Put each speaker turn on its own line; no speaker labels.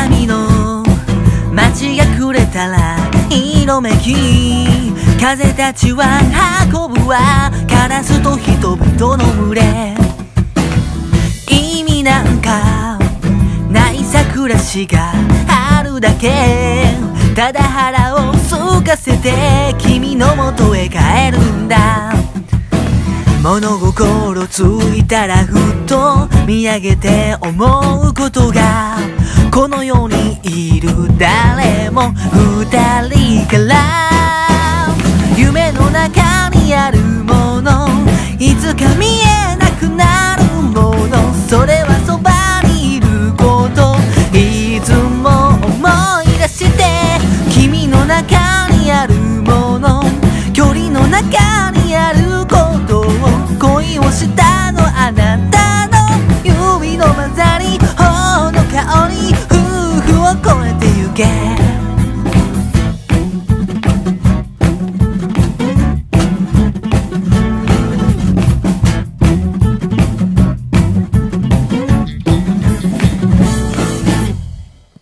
闇の街が暮れたら色めき風たちは運ぶわカラスと人々の群れ意味なんかないさ暮らしがあるだけただ腹を空かせて君の元へ帰るんだ物心ついたらふっと見上げて思うことがこの世にいる誰も二人から夢の中にあるものいつか見えなくなるものそれはそばにいることいつも思い出して君の中にあるもの距離の中にあることを恋をしたのあなたの指の混ざり頬の香り夫婦を越えてゆけ